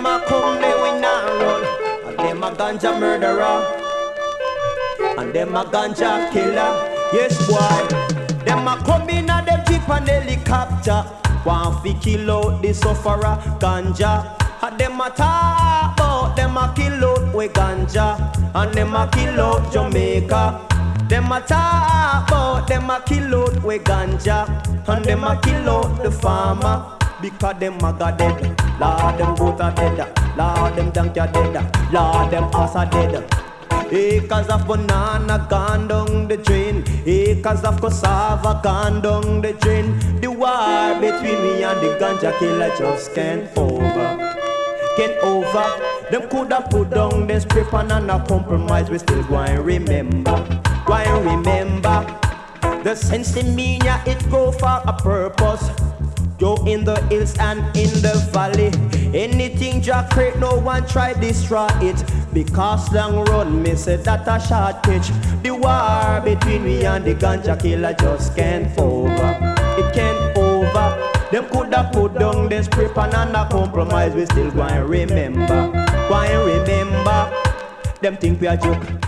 them a come there we not run. And them a ganja murderer. And them a ganja killer. Yes boy. Them a come in a them jeep and helicopter. Want fi kill out the sufferer ganja. And them a talk about them a kill out we ganja. And them a kill out Jamaica. Them a talk about them a kill out we ganja. And them a kill out the farmer. Because them a got dead. Lord them goat a dead. Lord them donkey a dead. Lord them ass a dead. Acres of banana gone down the drain. Acres of cassava gone down the drain. The war between me and the ganja killer just can't over. Can't over. Them coulda put down this strip and a compromise. We still go and remember. Go and remember. The sense in me, yeah, it go for a purpose. Yo, in the hills and in the valley. Anything Jack create, no one try destroy it. Because long run, me say that a short pitch. The war between me and the ganja killer just can't over. It can't over. Them coulda put down this prep and a compromise. We still go and remember. Go and remember. Them think we a joke.